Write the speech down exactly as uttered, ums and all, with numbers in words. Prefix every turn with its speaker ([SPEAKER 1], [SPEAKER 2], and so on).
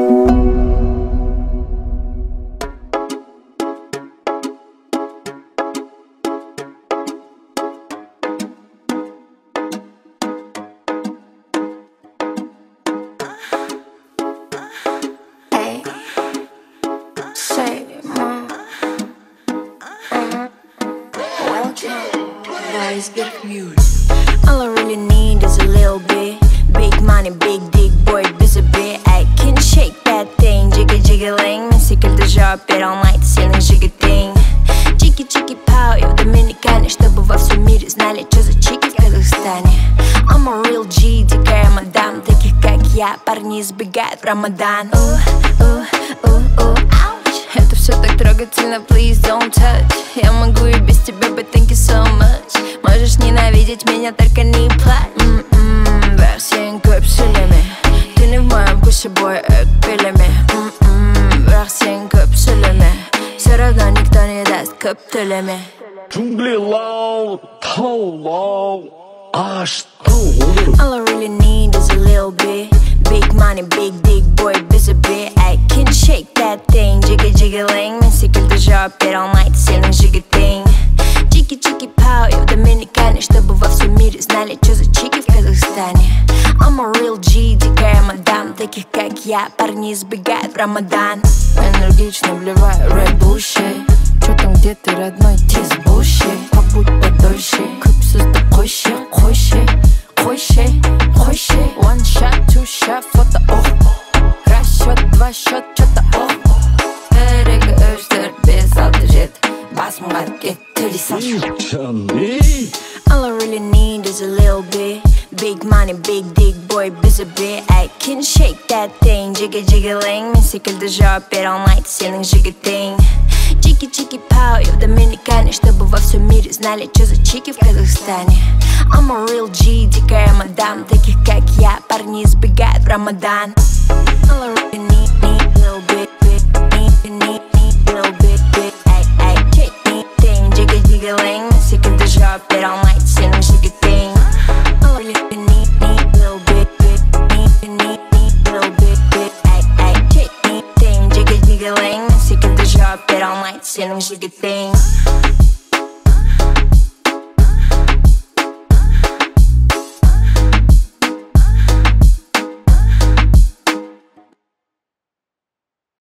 [SPEAKER 1] All I really need is a little bit. Big money, big dick, boy, biz a bit. I can shake that thing, jigga jiggling. Мен секілді жауап бере алмайды сенің жігітің. Чики-чики пау, я в Доминикане, чтобы во всем мире знали, что за чики в Казахстане. I'm a real G, дикая мадам. Таких как я, парни избегают в Рамадан. Это все так трогательно, please don't touch. Я могу и без тебя, but thank you so much. Можешь ненавидеть меня, только не плачь. М-м, версия көпшіліме. Ты не в моем вкусе, бой, өкпелеме. М-м, версия көпшіліме. Все равно никто не даст көп төлеме.
[SPEAKER 2] Джунглилау, таулау, аш тау.
[SPEAKER 1] All I really need is a little bit. Big money, big dick, boy, biz a bit. I can shake that thing, jigga jiggling. Мен секілді жауап бере алмайды сенің жігітің. Чики-чики пау, я в Доминикане, чтобы во всем мире знали, что за чики в Казахстане. I'm a real G, дикая мадам. Таких как я, парни избегают в Рамадан. Энергично вливаю Red Bull shit. Чё там, где ты, родной, тиз bullshit. Побудь подольше, көпсізді қойшы, қойшы, қойшы, қойшы. One shot, two shot, фото, ох. Расчет, два счет, чё-то, ох. Бірігі үш, төрт, бес, алты, жеті. Басымға кет, төлей салшы. All I really need is a little bit. Big money, big dick, boy, biz a bit. I can shake that thing, jigga jiggling. Мен секілді жауап бере алмайды сенің жігітің. Чики-чики пау, я в Доминикане, чтобы во всем мире знали, что за чики в Казахстане. I'm a real G, дикая мадам. Таких как я, парни избегают в Рамадан. All I really need, need, little bit, bit, need, need, need, little bit, bit. I, I, shake me, thing, jigga jiggling. Мен секілді жауап бере алмайды сенің жігітің. All I really need, need, little bit, bit, need, need, need, little bit, bit. I, I, shake me, thing, jigga jiggling. Мен секілді жауап бере алмайды сенің жігітің.